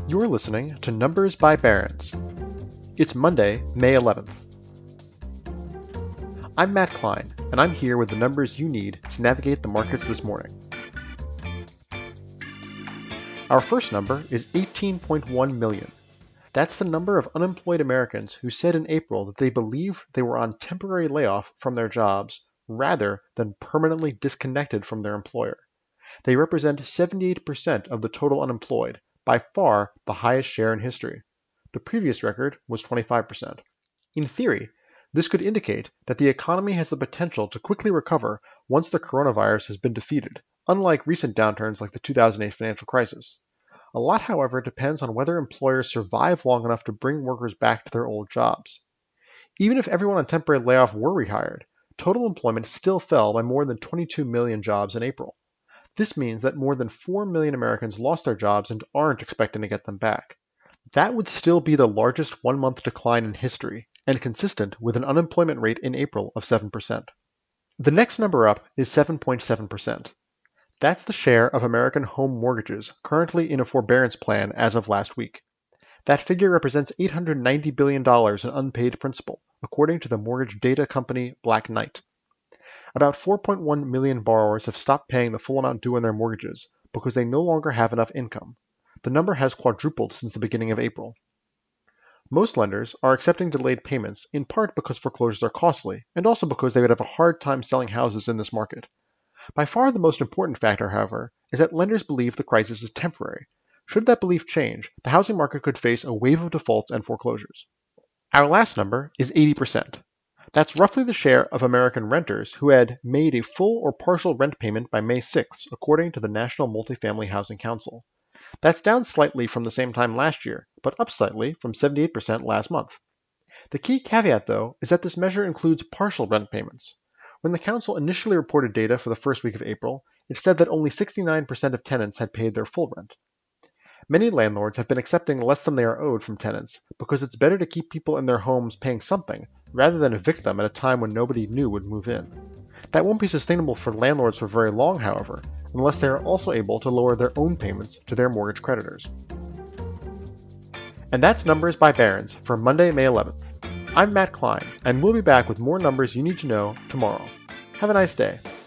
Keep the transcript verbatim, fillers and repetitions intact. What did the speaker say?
You're listening to Numbers by Barron's. It's Monday, May eleventh. I'm Matt Klein, and I'm here with the numbers you need to navigate the markets this morning. Our first number is eighteen point one million. That's the number of unemployed Americans who said in April that they believed they were on temporary layoff from their jobs rather than permanently disconnected from their employer. They represent seventy-eight percent of the total unemployed, by far the highest share in history. The previous record was twenty-five percent. In theory, this could indicate that the economy has the potential to quickly recover once the coronavirus has been defeated, unlike recent downturns like the two thousand eight financial crisis. A lot, however, depends on whether employers survive long enough to bring workers back to their old jobs. Even if everyone on temporary layoff were rehired, total employment still fell by more than twenty-two million jobs in April. This means that more than four million Americans lost their jobs and aren't expecting to get them back. That would still be the largest one-month decline in history, and consistent with an unemployment rate in April of seven percent. The next number up is seven point seven percent. That's the share of American home mortgages currently in a forbearance plan as of last week. That figure represents eight hundred ninety billion dollars in unpaid principal, according to the mortgage data company Black Knight. About four point one million borrowers have stopped paying the full amount due on their mortgages because they no longer have enough income. The number has quadrupled since the beginning of April. Most lenders are accepting delayed payments, in part because foreclosures are costly, and also because they would have a hard time selling houses in this market. By far the most important factor, however, is that lenders believe the crisis is temporary. Should that belief change, the housing market could face a wave of defaults and foreclosures. Our last number is eighty percent. That's roughly the share of American renters who had made a full or partial rent payment by May sixth, according to the National Multifamily Housing Council. That's down slightly from the same time last year, but up slightly from seventy-eight percent last month. The key caveat, though, is that this measure includes partial rent payments. When the council initially reported data for the first week of April, it said that only sixty-nine percent of tenants had paid their full rent. Many landlords have been accepting less than they are owed from tenants because it's better to keep people in their homes paying something rather than evict them at a time when nobody new would move in. That won't be sustainable for landlords for very long, however, unless they are also able to lower their own payments to their mortgage creditors. And that's Numbers by Barron's for Monday, May eleventh. I'm Matt Klein, and we'll be back with more numbers you need to know tomorrow. Have a nice day.